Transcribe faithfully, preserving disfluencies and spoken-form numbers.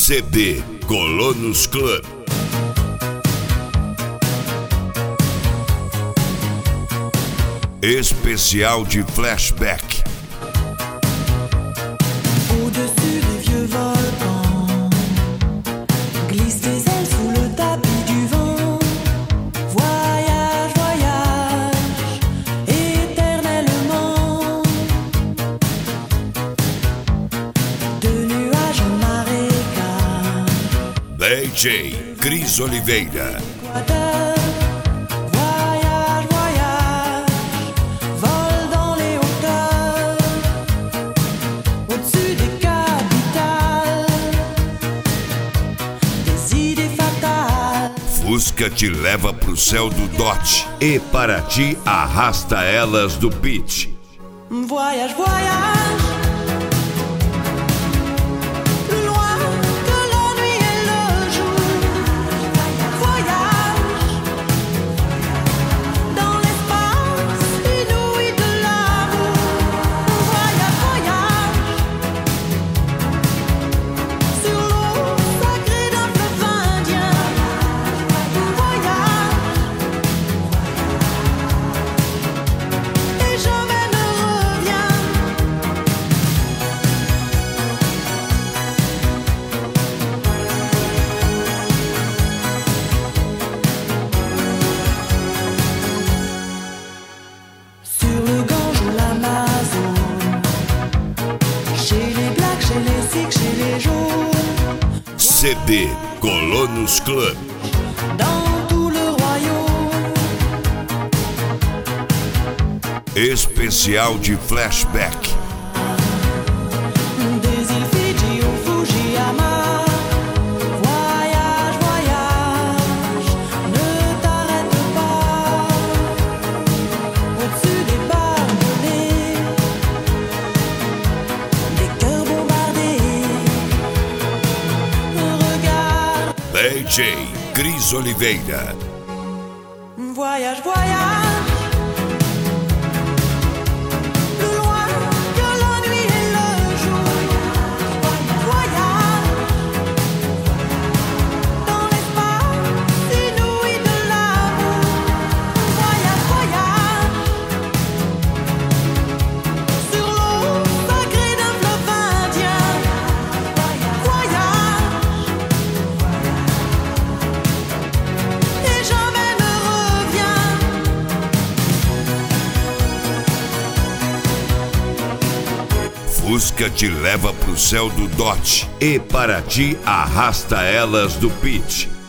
C D Colonos Club. Especial de flashback. Au-dessus des vieux volcans, glisse tes ailes sous le tapis du vent. Voyage, voyage, éternellement. De nuages en marécage. D J Cris Oliveira. Équateur. Voyage, voyage, vole dans les hauteurs. Au-dessus des capitales, des idées fatales. Fusca te leva pro céu do dote e para ti arrasta elas do pitch. Voyage, voyage, plus loin que la nuit et le jour. Voyage, dans l'espace inouï de l'amour. Voyage, voyage, sur l'eau sacrée d'un fleuve indien. Voyage, et jamais ne reviens. Sur le Gange ou l'Amazone, chez les blacks, chez les sikhs, chez les jaunes, C D Colonos Club. dans tout le royaume. Especial de flashback. Des îles Fidji au Fujiyama. Voyage, voyage, ne t'arrête pas. Au-dessus des barbelés, des cœurs bombardés. Regarde, D J Cris Oliveira. voyage, voyage. Plus loin que la nuit et le jour. Voyage, dans l'espace inouï de l'amour. Voyage, voyage, sur l'eau sacrée d'un fleuve indien. Voyage, et jamais ne reviens. Fusca te leva pro céu do dote e para ti arrasta elas do pitch.